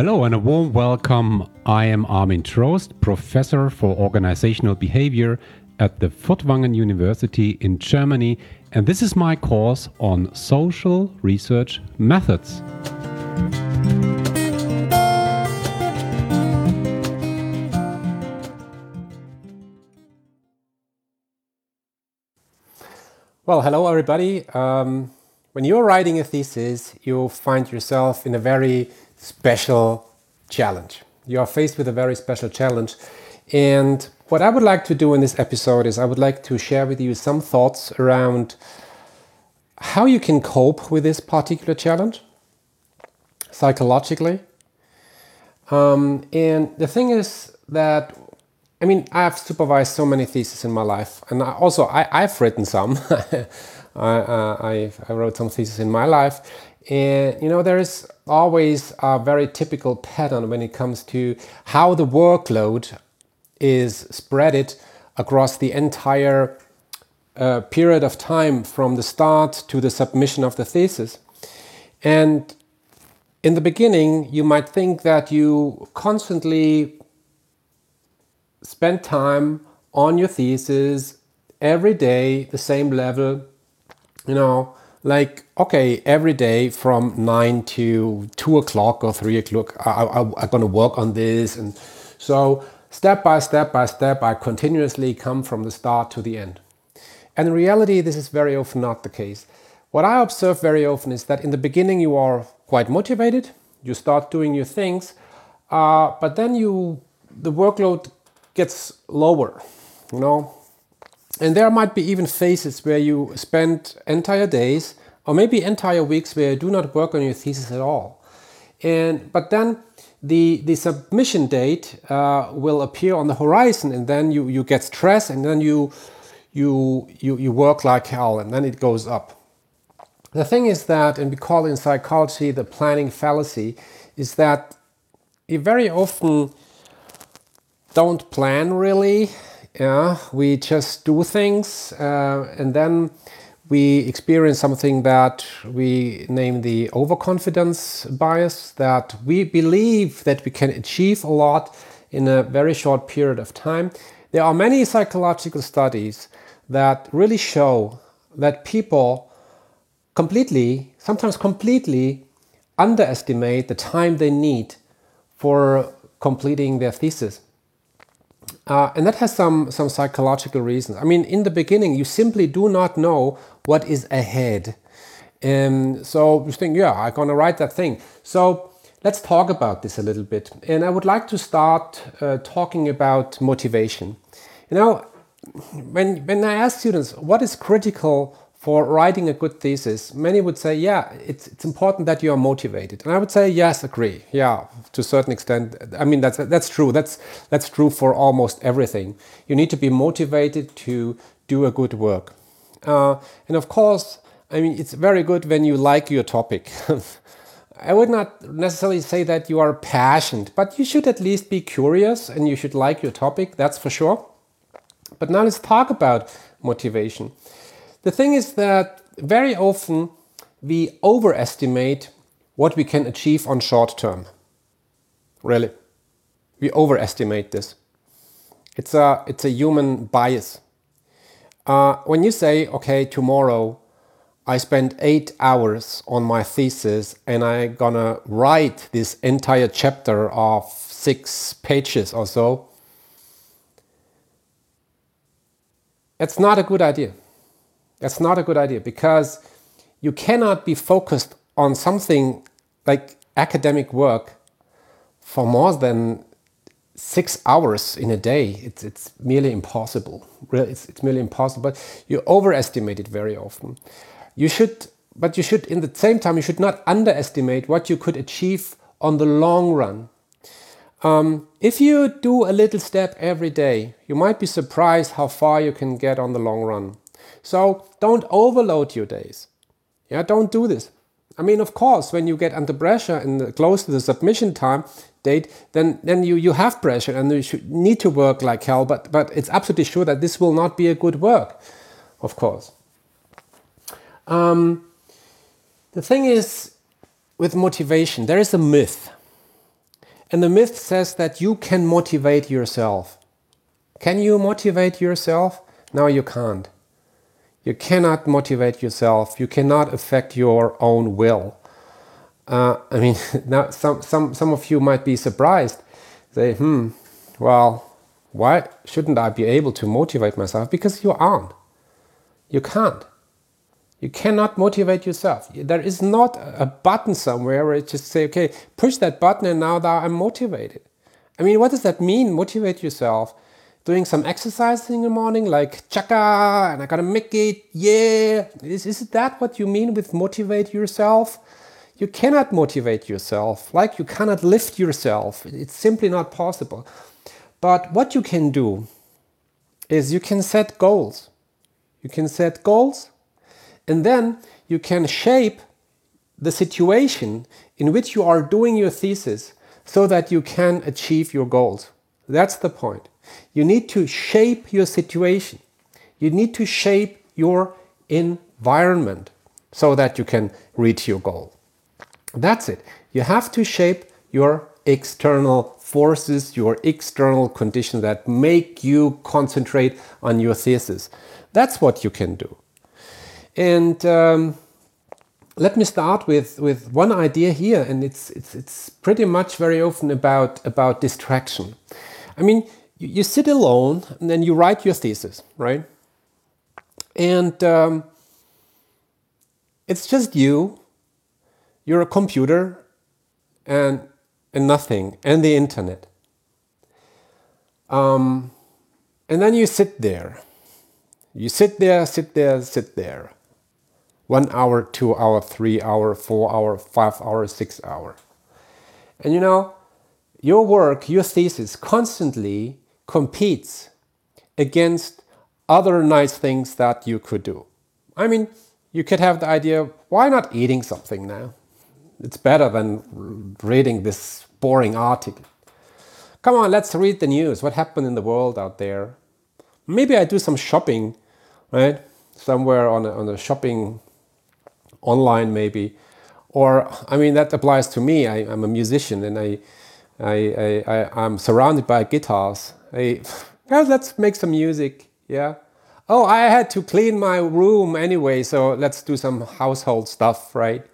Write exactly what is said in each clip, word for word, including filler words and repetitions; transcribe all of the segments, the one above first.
Hello and a warm welcome. I am Armin Trost, Professor for Organizational Behavior at the Furtwangen University in Germany, and this is my course on social research methods. Well, hello everybody. Um, when you're writing a thesis, you find yourself in a very special challenge. You are faced with a very special challenge. And what I would like to do in this episode is I would like to share with you some thoughts around how you can cope with this particular challenge psychologically. Um, and the thing is that I mean, I've supervised so many theses in my life, and I also I, I've written some. I, uh, I, I wrote some theses in my life, and you know there is always a very typical pattern when it comes to how the workload is spread across the entire uh, period of time from the start to the submission of the thesis. And in the beginning, you might think that you constantly spend time on your thesis every day, the same level, you know, like, okay, every day from nine to two o'clock or three o'clock, I, I, I'm going to work on this. And so step by step by step, I continuously come from the start to the end. And in reality, this is very often not the case. What I observe very often is that in the beginning, you are quite motivated, you start doing your things, uh, but then you, the workload gets lower, you know, and there might be even phases where you spend entire days or maybe entire weeks where you do not work on your thesis at all. And but then the the submission date uh, will appear on the horizon, and then you you get stressed, and then you you you you work like hell, and then it goes up. The thing is that, and we call it in psychology the planning fallacy, is that you very often don't plan really. Yeah, we just do things uh, and then we experience something that we name the overconfidence bias, that we believe that we can achieve a lot in a very short period of time. There are many psychological studies that really show that people completely, sometimes completely underestimate the time they need for completing their thesis. Uh, and that has some, some psychological reasons. I mean, in the beginning, you simply do not know what is ahead. Um, so you think, yeah, I'm going to write that thing. So let's talk about this a little bit. And I would like to start uh, talking about motivation. You know, when, when I ask students, what is critical for writing a good thesis, many would say, yeah, it's, it's important that you are motivated. And I would say, yes, agree. Yeah, to a certain extent. I mean, that's that's true. That's, that's true for almost everything. You need to be motivated to do a good work. Uh, and of course, I mean, it's very good when you like your topic. I would not necessarily say that you are passionate, but you should at least be curious and you should like your topic, that's for sure. But now let's talk about motivation. The thing is that very often we overestimate what we can achieve on short term. Really. We overestimate this. It's a, it's a human bias. Uh, when you say, okay, tomorrow I spend eight hours on my thesis and I'm gonna write this entire chapter of six pages or so, it's not a good idea. That's not a good idea because you cannot be focused on something like academic work for more than six hours in a day. It's, it's merely impossible. Really, it's, it's merely impossible. But you overestimate it very often. You should, but you should, in the same time, you should not underestimate what you could achieve on the long run. Um, if you do a little step every day, you might be surprised how far you can get on the long run. So don't overload your days. Yeah, don't do this. I mean, of course, when you get under pressure and close to the submission time date, then then you, you have pressure and you should need to work like hell. But but it's absolutely sure that this will not be a good work, of course. Um, the thing is, with motivation, there is a myth And the myth says that you can motivate yourself. Can you motivate yourself? No, you can't. You cannot motivate yourself. You cannot affect your own will. Uh, I mean, now some, some, some of you might be surprised. Say, hmm, well, why shouldn't I be able to motivate myself? Because you aren't. You can't. You cannot motivate yourself. There is not a button somewhere where it just say, okay, push that button and now that I'm motivated. I mean, what does that mean, motivate yourself? Doing some exercise in the morning, like chaka, and I gotta make it, yeah. Is, is that what you mean with motivate yourself? You cannot motivate yourself, like you cannot lift yourself. It's simply not possible. But what you can do is you can set goals. You can set goals, and then you can shape the situation in which you are doing your thesis so that you can achieve your goals. That's the point. You need to shape your situation. You need to shape your environment so that you can reach your goal. That's it. You have to shape your external forces, your external conditions that make you concentrate on your thesis. That's what you can do. And um, let me start with, with one idea here, and it's, it's, it's pretty much very often about, about distraction. I mean, you, you sit alone and then you write your thesis, right? And um, it's just you, you're a computer, and, and nothing, and the internet. Um, and then you sit there. You sit there, sit there, sit there. One hour, two hour, three hour, four hour, five hour, six hour. And you know, your work, your thesis constantly competes against other nice things that you could do. I mean, you could have the idea, why not eating something now? It's better than reading this boring article. Come on, let's read the news. What happened in the world out there? Maybe I do some shopping, right? Somewhere on a, on a shopping online maybe. Or, I mean, that applies to me. I, I'm a musician and I, I, I, I, I'm surrounded by guitars. I, guys, let's make some music, yeah? Oh, I had to clean my room anyway, so let's do some household stuff, right?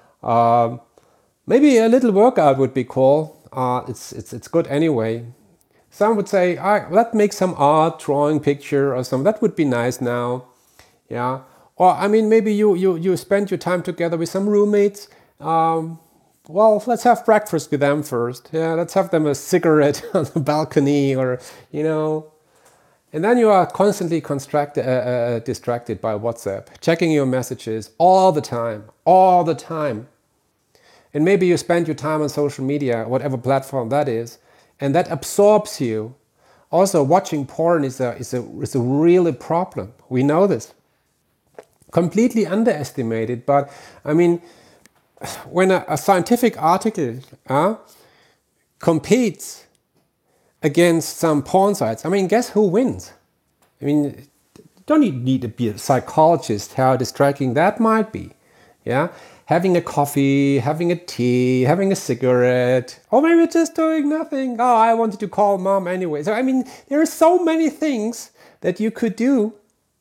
Um, maybe a little workout would be cool. Uh, it's, it's, it's good anyway. Some would say, ah, let's make some art, drawing, picture or something. That would be nice now. Yeah. Or, I mean, maybe you, you, you spend your time together with some roommates. Um, well, let's have breakfast with them first. Yeah, let's have them a cigarette on the balcony or, you know. And then you are constantly constructed, uh, uh, distracted by WhatsApp, checking your messages all the time, all the time. And maybe you spend your time on social media, whatever platform that is, and that absorbs you. Also, watching porn is a, is a, is a really problem. We know this. Completely underestimated, but I mean, when a, a scientific article uh, competes against some porn sites, I mean, guess who wins? I mean, don't you need to be a psychologist how distracting that might be, yeah? Having a coffee, having a tea, having a cigarette, or maybe just doing nothing. Oh, I wanted to call mom anyway. So, I mean, there are so many things that you could do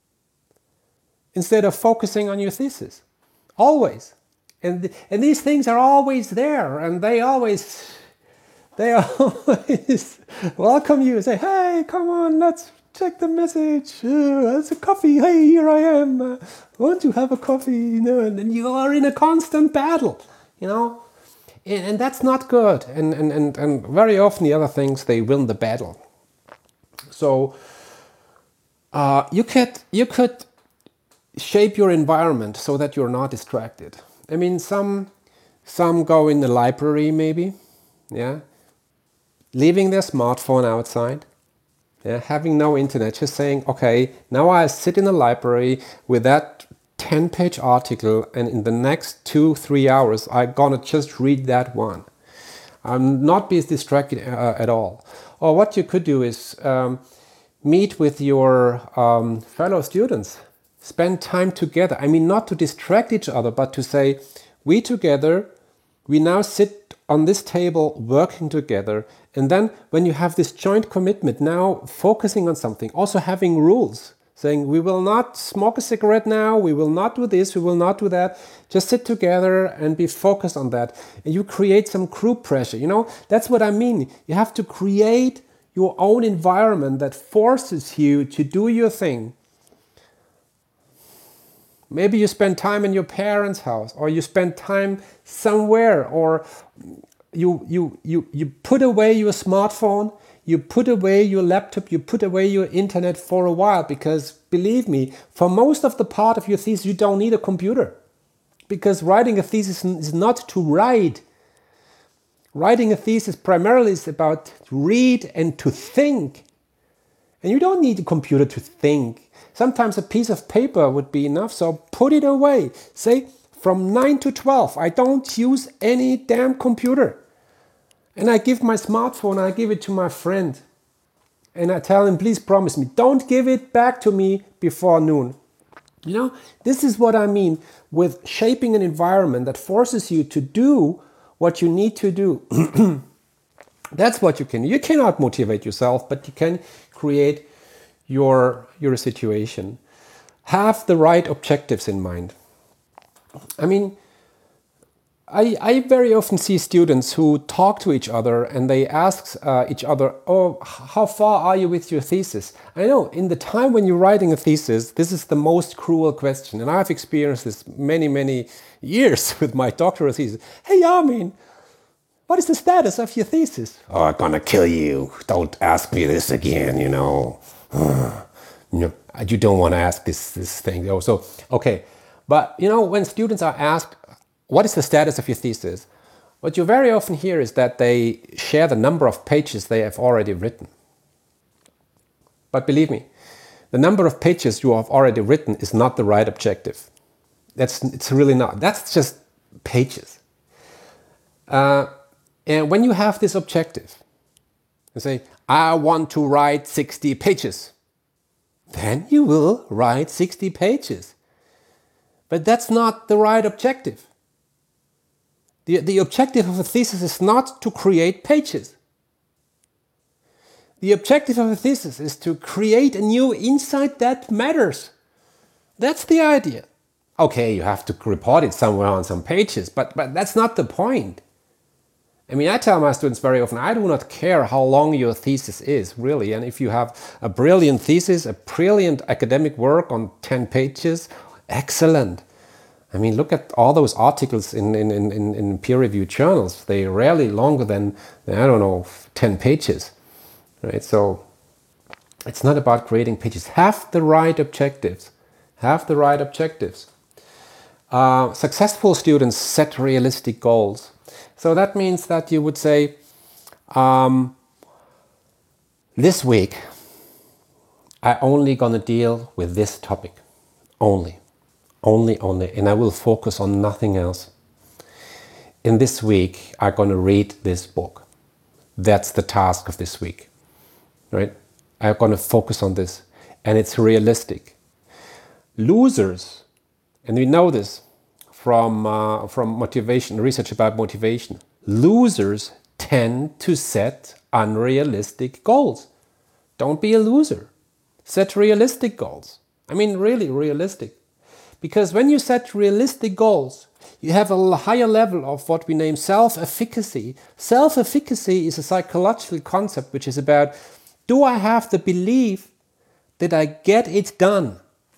instead of focusing on your thesis. Always. And, and these things are always there, and they always, they always welcome you. Say, hey, come on, let's check the message. Uh, it's a coffee. Hey, here I am. Uh, want to have a coffee? You know, and then you are in a constant battle, you know, and, and that's not good. And, and, and, and very often the other things, they win the battle. So uh, you could you could shape your environment so that you're not distracted. I mean, some some go in the library maybe, yeah, leaving their smartphone outside. Yeah, having no internet, just saying, okay, now I sit in a library with that ten page article, and in the next two, three hours, I'm gonna just read that one. I'm not be distracted uh, at all. Or what you could do is um, meet with your um, fellow students, spend time together. I mean, not to distract each other, but to say, we together, we now sit on this table working together. And then when you have this joint commitment, now focusing on something, also having rules, saying we will not smoke a cigarette now, we will not do this, we will not do that. Just sit together and be focused on that. And you create some group pressure. You know, that's what I mean. You have to create your own environment that forces you to do your thing. Maybe you spend time in your parents' house, or you spend time somewhere, or you, you, you, you put away your smartphone, you put away your laptop, you put away your internet for a while, because believe me, for most of the part of your thesis, you don't need a computer. Because writing a thesis is not to write. Writing a thesis primarily is about to read and to think. And you don't need a computer to think. Sometimes a piece of paper would be enough, so put it away. Say, from nine to twelve, I don't use any damn computer. And I give my smartphone, I give it to my friend. And I tell him, please promise me, don't give it back to me before noon. You know, this is what I mean with shaping an environment that forces you to do what you need to do. That's what you can do. You cannot motivate yourself, but you can create your, your situation. Have the right objectives in mind. I mean, I, I very often see students who talk to each other and they ask uh, each other, oh, how far are you with your thesis? I know, in the time when you're writing a thesis, this is the most cruel question. And I've experienced this many, many years with my doctoral thesis. Hey, Armin, what is the status of your thesis? Oh, I'm gonna kill you. Don't ask me this again, you know. you know, you don't want to ask this, this thing. Oh, so, okay. But, you know, when students are asked, what is the status of your thesis? What you very often hear is that they share the number of pages they have already written. But believe me, the number of pages you have already written is not the right objective. That's, it's really not. That's just pages. Uh, and when you have this objective, you say, I want to write sixty pages. Then you will write sixty pages. But that's not the right objective. The, the objective of a thesis is not to create pages. The objective of a thesis is to create a new insight that matters. That's the idea. Okay, you have to report it somewhere on some pages, but, but that's not the point. I mean, I tell my students very often, I do not care how long your thesis is, really. And if you have a brilliant thesis, a brilliant academic work on ten pages, excellent. I mean, look at all those articles in, in, in, in peer-reviewed journals. They're rarely longer than, than, I don't know, ten pages. Right? So it's not about creating pages. Have the right objectives. Have the right objectives. Uh, successful students set realistic goals. So that means that you would say, um, this week, I'm only going to deal with this topic. Only. Only, only, and I will focus on nothing else. In this week, I'm going to read this book. That's the task of this week, right? I'm going to focus on this, and it's realistic. Losers, and we know this from, uh, from motivation, research about motivation. Losers tend to set unrealistic goals. Don't be a loser. Set realistic goals. I mean, really realistic. Because when you set realistic goals, you have a higher level of what we name self-efficacy. Self-efficacy is a psychological concept which is about, do I have the belief that I get it done?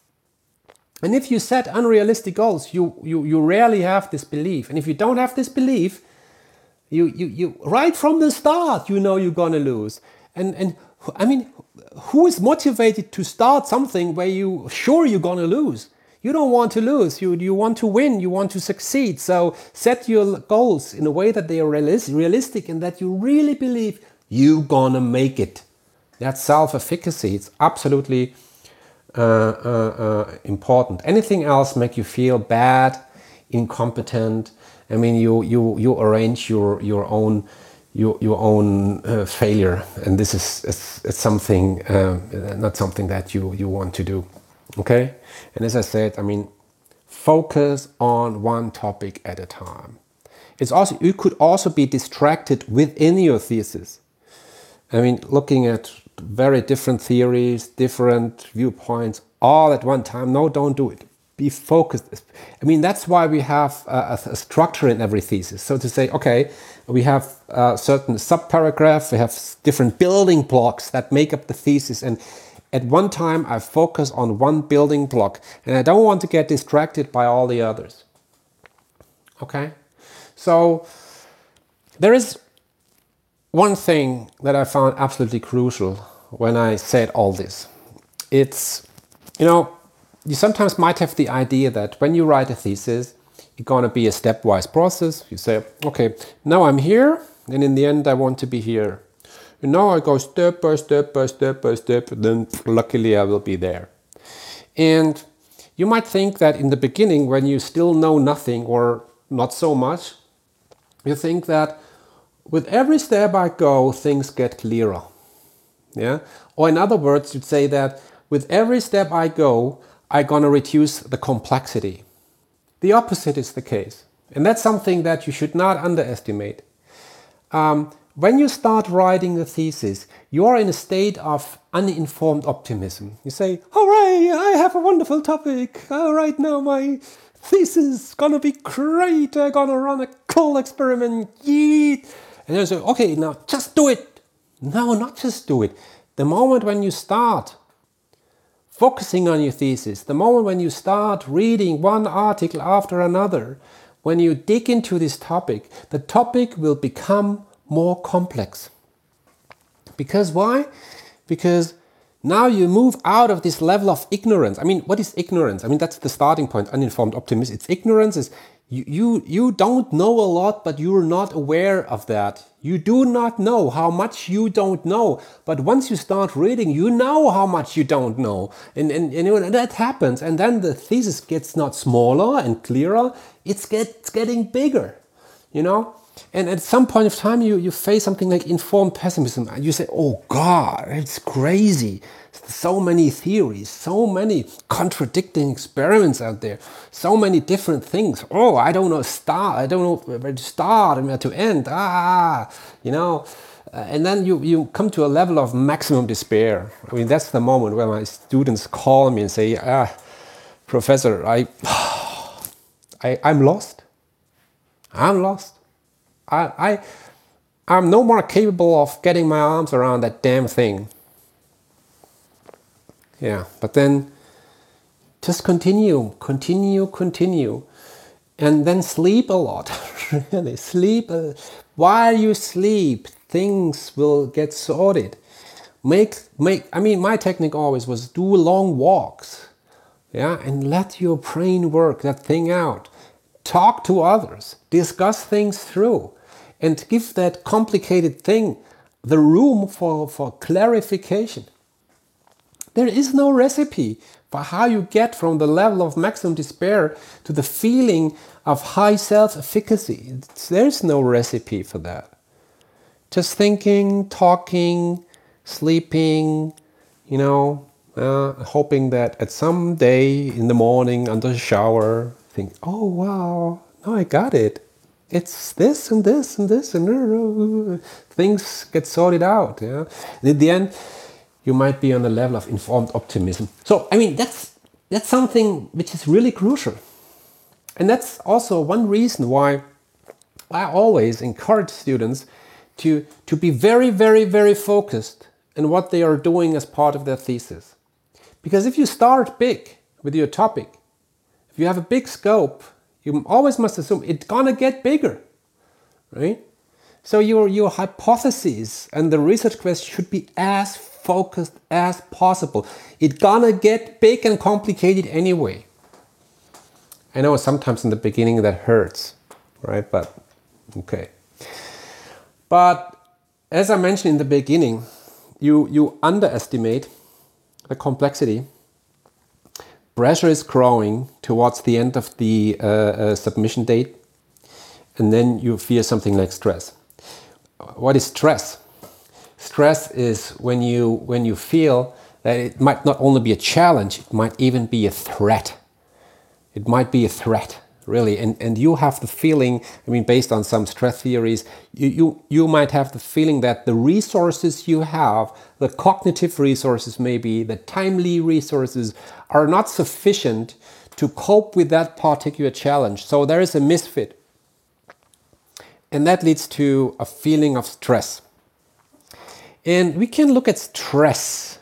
And if you set unrealistic goals, you, you, you rarely have this belief. And if you don't have this belief, you, you, you right from the start, you know you're going to lose. And, and I mean, who is motivated to start something where you're sure you're going to lose? You don't want to lose, you, you want to win, you want to succeed. So set your goals in a way that they are realistic and that you really believe you're gonna make it. That's self-efficacy. It's absolutely uh, uh, uh, important. Anything else make you feel bad, incompetent. I mean, you you you arrange your your own your your own uh, failure, and this is it's, it's something uh, not something that you you want to do. Okay, and as I said, I mean, focus on one topic at a time. It's also, you could also be distracted within your thesis. I mean, looking at very different theories, different viewpoints, all at one time. No, don't do it. Be focused. I mean, that's why we have a, a structure in every thesis. So to say, okay, we have a certain subparagraph, we have different building blocks that make up the thesis, and at one time I focus on one building block, and I don't want to get distracted by all the others. Okay? So there is one thing that I found absolutely crucial when I said all this. It's, you know, you sometimes might have the idea that when you write a thesis, it's going to be a stepwise process. You say, okay, now I'm here, and in the end I want to be here. And now I go step by step by step by step, and then luckily I will be there. And you might think that in the beginning, when you still know nothing or not so much, you think that with every step I go, things get clearer. Yeah? Or in other words, you'd say that with every step I go, I'm going to reduce the complexity. The opposite is the case. And that's something that you should not underestimate. Um, when you start writing a thesis, you are in a state of uninformed optimism. You say, hooray, I have a wonderful topic. All right, now my thesis is going to be great. I'm going to run a cool experiment. Yeet. And you say, okay, now just do it. No, not just do it. The moment when you start focusing on your thesis, the moment when you start reading one article after another, when you dig into this topic, the topic will become more complex. Because why? Because now you move out of this level of ignorance. I mean, what is ignorance? I mean, that's the starting point, uninformed optimism. It's ignorance is you, you, you don't know a lot, but you're not aware of that. You do not know how much you don't know. But once you start reading, you know how much you don't know. And, and, and, and that happens. And then the thesis gets not smaller and clearer. It's, get, it's getting bigger, you know? And at some point of time, you, you face something like informed pessimism. And you say, oh God, it's crazy. So many theories, so many contradicting experiments out there, so many different things. Oh, I don't know, start, I don't know where to start and where to end. Ah, you know. Uh, and then you, you come to a level of maximum despair. I mean, that's the moment where my students call me and say, ah, Professor, I, I, I'm lost. I'm lost. I, I, I'm no more capable of getting my arms around that damn thing. Yeah, but then just continue, continue, continue, and then sleep a lot. Really, sleep. A, while you sleep, things will get sorted. Make, make. I mean, my technique always was do long walks. Yeah, and let your brain work that thing out. Talk to others, discuss things through, and give that complicated thing the room for, for clarification. There is no recipe for how you get from the level of maximum despair to the feeling of high self-efficacy. There's no recipe for that. Just thinking, talking, sleeping, you know, uh, hoping that at some day in the morning under the shower, think, oh wow, now I got it. It's this and this and this and things get sorted out. Yeah? And in the end, you might be on a level of informed optimism. So, I mean, that's, that's something which is really crucial. And that's also one reason why I always encourage students to, to be very, very, very focused in what they are doing as part of their thesis. Because if you start big with your topic, if you have a big scope, you always must assume it's gonna get bigger, right? So your, your hypotheses and the research question should be as focused as possible. It's gonna get big and complicated anyway. I know sometimes in the beginning that hurts, right? But okay. But as I mentioned in the beginning, you, you underestimate the complexity. Pressure is growing towards the end of the uh, uh, submission date, and then you fear something like stress. What is stress? Stress is when you, when you feel that it might not only be a challenge, it might even be a threat. It might be a threat. really. And, and you have the feeling, I mean, based on some stress theories, you, you, you might have the feeling that the resources you have, the cognitive resources maybe, the timely resources, are not sufficient to cope with that particular challenge. So there is a misfit. And that leads to a feeling of stress. And we can look at stress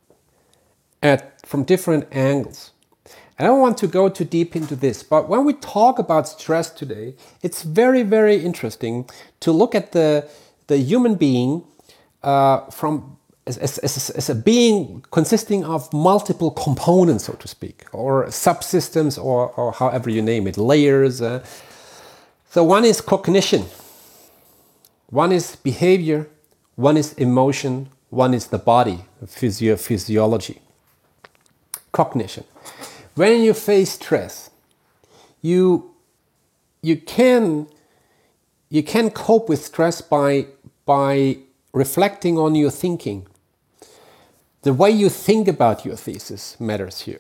at, from different angles. I don't want to go too deep into this, but when we talk about stress today, it's very, very interesting to look at the, the human being uh, from as, as, as, as a being consisting of multiple components, so to speak, or subsystems, or, or however you name it, layers. Uh. So one is cognition, one is behavior, one is emotion, one is the body, physio physiology. Cognition. When you face stress, you, you, can, you can cope with stress by, by reflecting on your thinking. The way you think about your thesis matters here.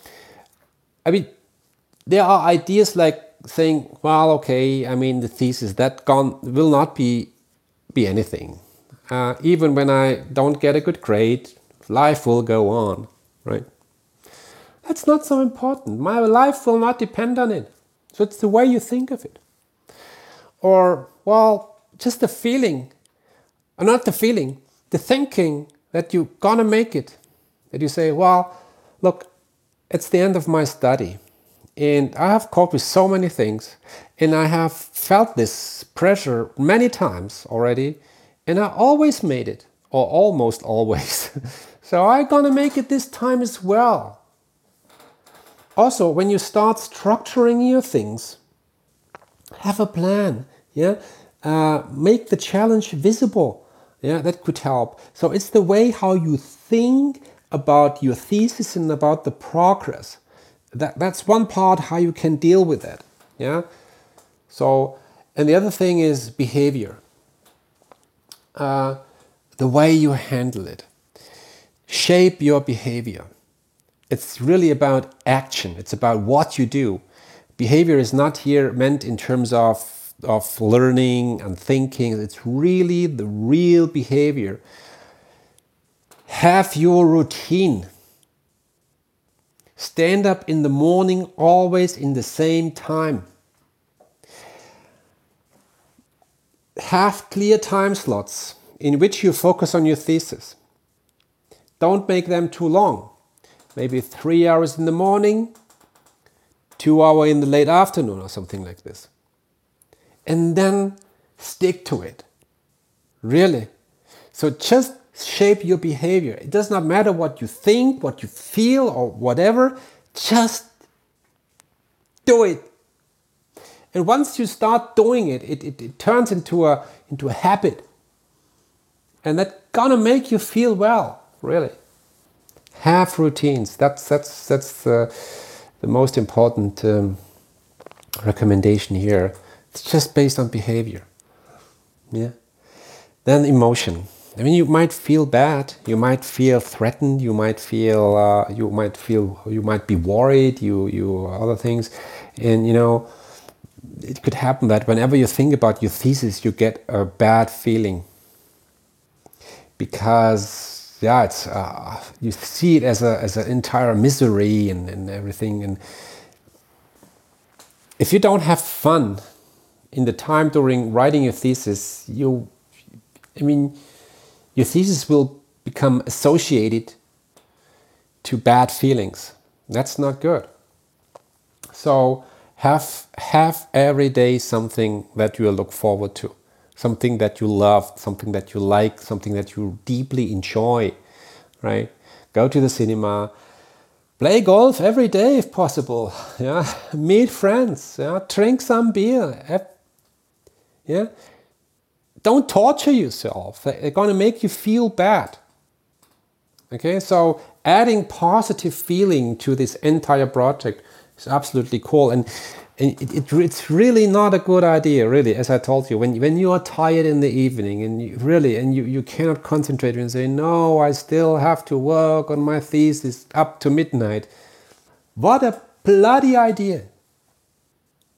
I mean, there are ideas like saying, well, okay, I mean, the thesis, that gone, will not be, be anything. Uh, even when I don't get a good grade, life will go on, right? That's not so important. My life will not depend on it. So it's the way you think of it. Or, well, just the feeling, or not the feeling, the thinking that you're gonna make it. That you say, well, look, it's the end of my study. And I have coped with so many things. And I have felt this pressure many times already. And I always made it, or almost always. So I'm gonna make it this time as well. Also, when you start structuring your things, have a plan, yeah? Uh, make the challenge visible, yeah? That could help. So it's the way how you think about your thesis and about the progress. That, that's one part how you can deal with that, yeah? So, and the other thing is behavior. Uh, the way you handle it. Shape your behavior. It's really about action. It's about what you do. Behavior is not here meant in terms of, of learning and thinking. It's really the real behavior. Have your routine. Stand up in the morning always in the same time. Have clear time slots in which you focus on your thesis. Don't make them too long. Maybe three hours in the morning, two hours in the late afternoon or something like this. And then stick to it. Really. So just shape your behavior. It does not matter what you think, what you feel or whatever. Just do it. And once you start doing it, it, it, it turns into a, into a habit. And that's gonna make you feel well, really. Have routines. That's that's that's the, the most important um, recommendation here. It's just based on behavior. Yeah. Then emotion. I mean, you might feel bad. You might feel threatened. You might feel. Uh, you might feel. You might be worried. You you other things, and you know, it could happen that whenever you think about your thesis, you get a bad feeling because. Yeah, it's uh, you see it as a as an entire misery and, and everything. And if you don't have fun in the time during writing your thesis, you, I mean, your thesis will become associated to bad feelings. That's not good. So have have every day something that you look forward to. Something that you love, something that you like, something that you deeply enjoy, right? Go to the cinema, play golf every day if possible, yeah. Meet friends, yeah. Drink some beer, yeah. Don't torture yourself. They're gonna make you feel bad. Okay, so adding positive feeling to this entire project is absolutely cool. And And it, it, it's really not a good idea, really, as I told you, when, when you are tired in the evening and you really, and you, you cannot concentrate and say, no, I still have to work on my thesis up to midnight. What a bloody idea.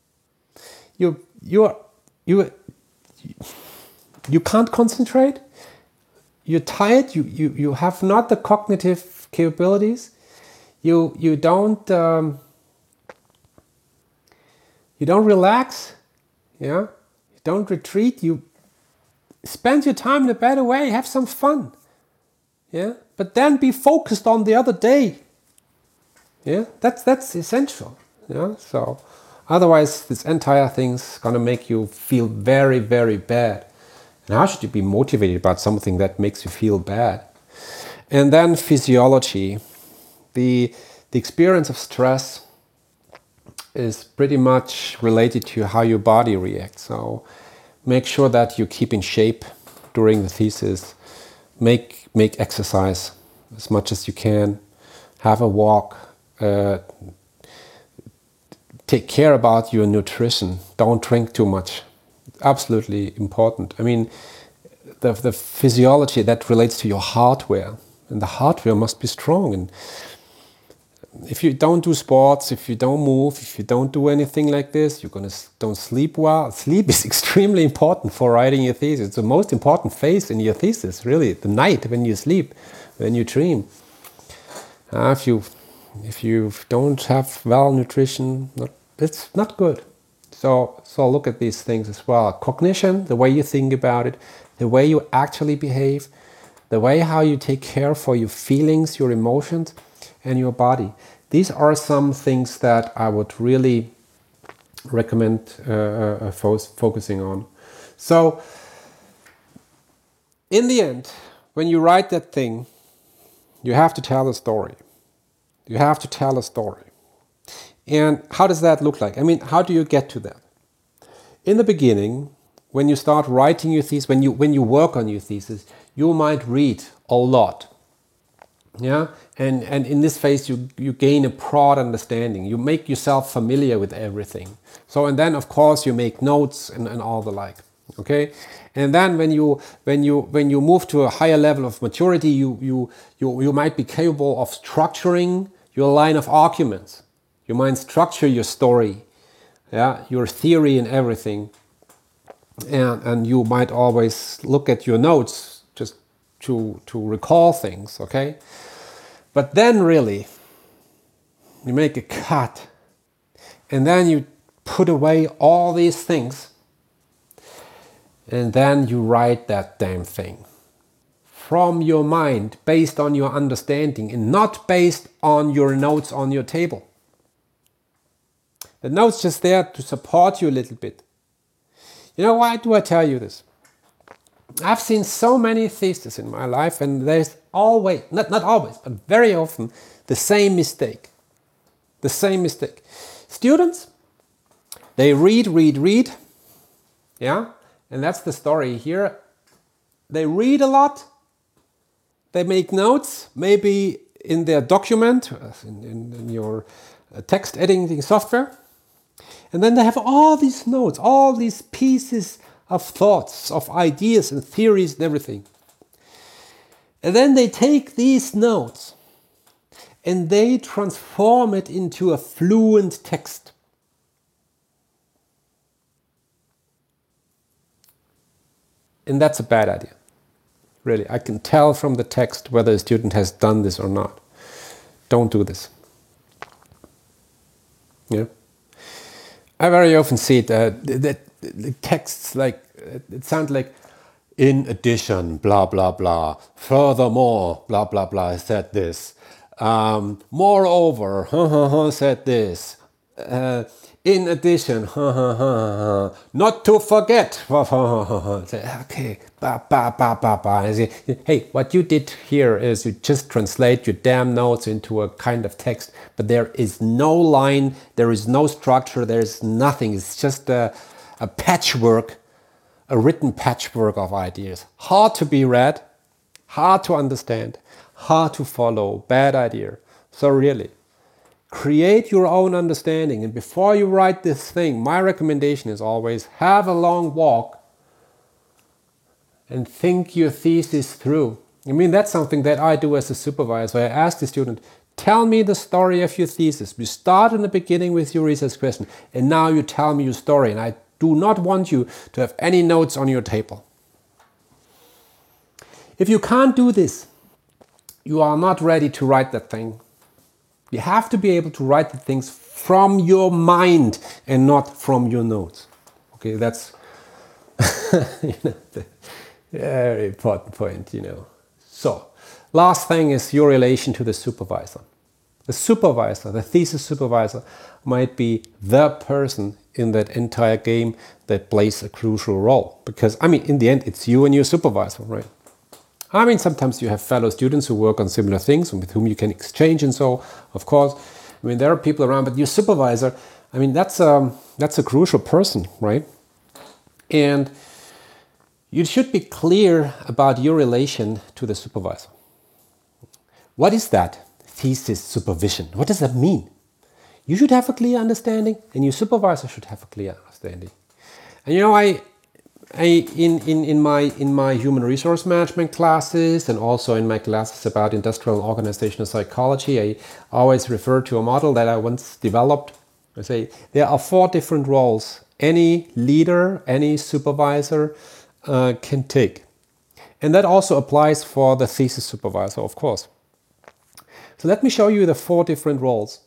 you you you you can't concentrate. You're tired. You you you have not the cognitive capabilities. You you don't um, you don't relax. Yeah, you don't retreat. You spend your time in a better way. Have some fun. Yeah, but then be focused on the other day. Yeah, that's that's essential. Yeah, so otherwise this entire thing's gonna make you feel very, very bad. And how should you be motivated about something that makes you feel bad? And then physiology. The the experience of stress is pretty much related to how your body reacts. So make sure that you keep in shape during the thesis. Make make exercise as much as you can. Have a walk. Uh, take care about your nutrition. Don't drink too much. Absolutely important. I mean, the, the physiology that relates to your hardware, and the hardware must be strong. And if you don't do sports, if you don't move, if you don't do anything like this, you're gonna don't sleep well. Sleep is extremely important for writing your thesis. It's the most important phase in your thesis, really. The night when you sleep, when you dream. Uh, if you if you don't have well nutrition, not, it's not good. So so look at these things as well. Cognition, the way you think about it, the way you actually behave, the way how you take care for your feelings, your emotions, and your body. These are some things that I would really recommend uh, uh, fo focusing on. So in the end, when you write that thing, you have to tell a story. You have to tell a story. And how does that look like? I mean, how do you get to that? In the beginning, when you start writing your thesis, when you, when you work on your thesis, you might read a lot. Yeah, and, and in this phase, you, you gain a broad understanding. You make yourself familiar with everything. So, and then of course you make notes and, and all the like. Okay, and then when you when you when you move to a higher level of maturity, you you you you might be capable of structuring your line of arguments. You might structure your story, yeah, your theory and everything, and and you might always look at your notes just to to recall things. Okay, but then really you make a cut, and then you put away all these things. And then you write that damn thing from your mind, based on your understanding and not based on your notes on your table. The notes just there to support you a little bit. You know, why do I tell you this? I've seen so many theses in my life, and there's always, not, not always, but very often, the same mistake. The same mistake. Students, they read, read, read, yeah? And that's the story here. They read a lot. They make notes, maybe in their document, in, in, in your text editing software. And then they have all these notes, all these pieces of thoughts, of ideas and theories and everything. And then they take these notes and they transform it into a fluent text. And that's a bad idea. Really, I can tell from the text whether a student has done this or not. Don't do this. Yeah. I very often see it, uh, that the texts like, it sounds like, in addition, blah, blah, blah, furthermore, blah, blah, blah, I said this. Um, moreover, said this. Uh, in addition, not to forget. Okay, ba, ba, ba, ba, ba. Hey, what you did here is you just translate your damn notes into a kind of text, but there is no line, there is no structure, there is nothing. It's just a, a patchwork, a written patchwork of ideas. Hard to be read, hard to understand, hard to follow. Bad idea. So really, create your own understanding, and before you write this thing, my recommendation is always have a long walk and think your thesis through. I mean, that's something that I do as a supervisor. I ask the student, tell me the story of your thesis. We start in the beginning with your research question, and now you tell me your story, and I do not want you to have any notes on your table. If you can't do this, you are not ready to write that thing. You have to be able to write the things from your mind and not from your notes. Okay, that's you know, the very important point, you know. So, last thing is your relation to the supervisor. The supervisor, the thesis supervisor, might be the person in that entire game that plays a crucial role. Because, I mean, in the end, it's you and your supervisor, right? I mean, sometimes you have fellow students who work on similar things and with whom you can exchange and so, of course. I mean, there are people around, but your supervisor, I mean, that's, um, that's a crucial person, right? And you should be clear about your relation to the supervisor. What is that thesis supervision? What does that mean? You should have a clear understanding, and your supervisor should have a clear understanding. And you know, I, I in, in, in, my, in my human resource management classes and also in my classes about industrial and organizational psychology, I always refer to a model that I once developed. I say there are four different roles any leader, any supervisor uh, can take. And that also applies for the thesis supervisor, of course. So let me show you the four different roles.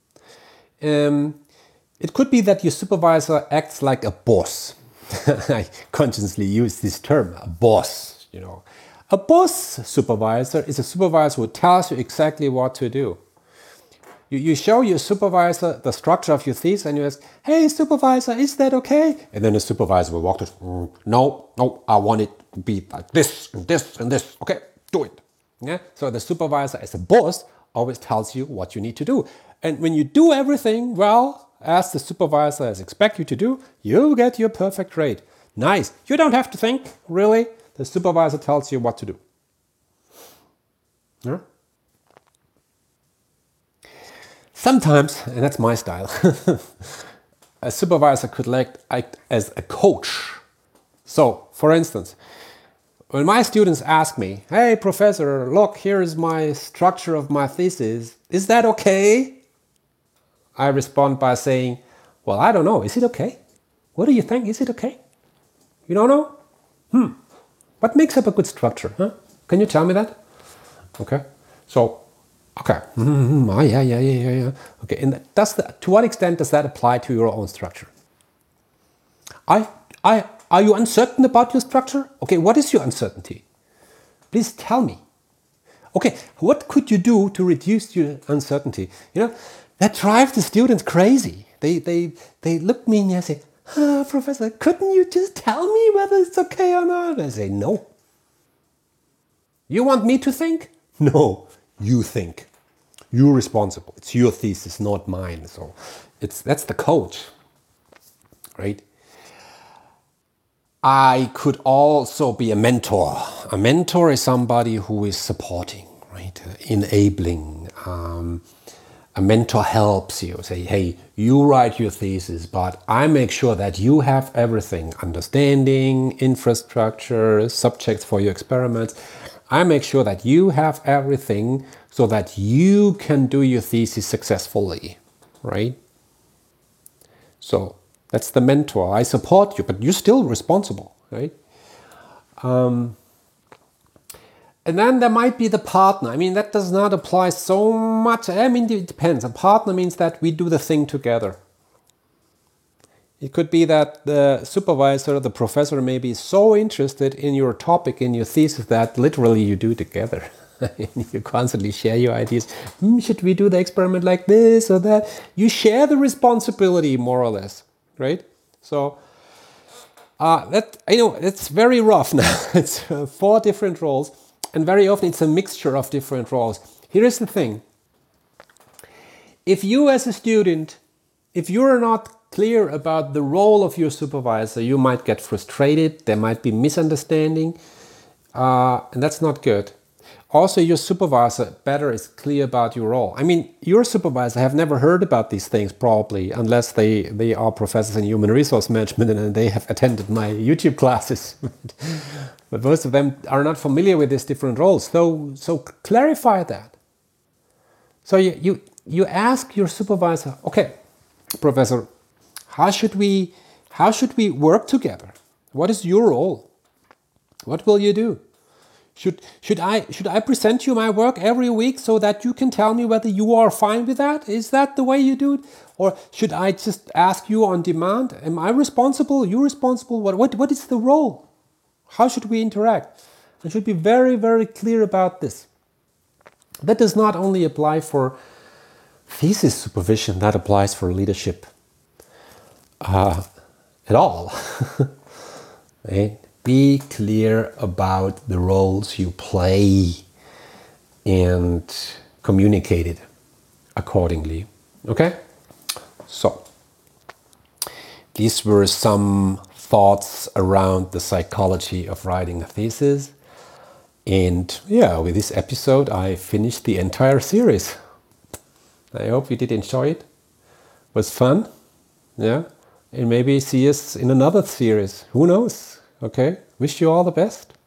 Um, it could be that your supervisor acts like a boss. I consciously use this term, a boss, you know. A boss supervisor is a supervisor who tells you exactly what to do. You, you show your supervisor the structure of your thesis and you ask, hey supervisor, is that okay? And then the supervisor will walk to, mm, no, no, I want it to be like this and this and this. Okay, do it. Yeah. So the supervisor as a boss always tells you what you need to do. And when you do everything well, as the supervisor has expect you to do, you get your perfect grade. Nice. You don't have to think, really. The supervisor tells you what to do. Yeah? Sometimes, and that's my style, a supervisor could act, act as a coach. So, for instance, when my students ask me, hey professor, look, here is my structure of my thesis, is that okay? I respond by saying, well, I don't know, is it okay? What do you think, is it okay? You don't know? Hmm, what makes up a good structure, huh? Can you tell me that? Okay, so, okay, mm-hmm. oh, yeah, yeah, yeah, yeah, yeah. Okay, and does the, to what extent does that apply to your own structure? I, I, Are you uncertain about your structure? Okay, what is your uncertainty? Please tell me. Okay, what could you do to reduce your uncertainty? You know, that drives the students crazy. They, they, they look at me and they say, oh, Professor, couldn't you just tell me whether it's okay or not? I say, no. You want me to think? No, you think. You're responsible. It's your thesis, not mine. So it's, that's the coach, right? I could also be a mentor. A mentor is somebody who is supporting, right? Uh, enabling. Um, a mentor helps you. Say, hey, you write your thesis, but I make sure that you have everything. Understanding, infrastructure, subjects for your experiments. I make sure that you have everything so that you can do your thesis successfully, right? So that's the mentor. I support you, but you're still responsible, right? Um, and then there might be the partner. I mean, that does not apply so much. I mean, it depends. A partner means that we do the thing together. It could be that the supervisor, the professor may be so interested in your topic, in your thesis, that literally you do together. You constantly share your ideas. Hmm, should we do the experiment like this or that? You share the responsibility, more or less. Right? So, uh, that, I know, it's very rough now. It's uh, four different roles, and very often it's a mixture of different roles. Here is the thing. If you as a student, if you're not clear about the role of your supervisor, you might get frustrated, there might be misunderstanding, uh, and that's not good. Also, your supervisor better is clear about your role. I mean, your supervisor have never heard about these things probably, unless they, they are professors in human resource management and they have attended my YouTube classes. But most of them are not familiar with these different roles. So, so clarify that. So you, you, you ask your supervisor, okay, professor, how should we How should we work together? What is your role? What will you do? Should, should, I, should I present you my work every week so that you can tell me whether you are fine with that? Is that the way you do it? Or should I just ask you on demand? Am I responsible? You responsible? What, what, what is the role? How should we interact? I should be very, very clear about this. That does not only apply for thesis supervision, that applies for leadership uh, at all. Right? Be clear about the roles you play and communicate it accordingly. Okay? So, these were some thoughts around the psychology of writing a thesis. And yeah, with this episode, I finished the entire series. I hope you did enjoy it. It was fun. Yeah. And maybe see us in another series. Who knows? Okay. Wish you all the best.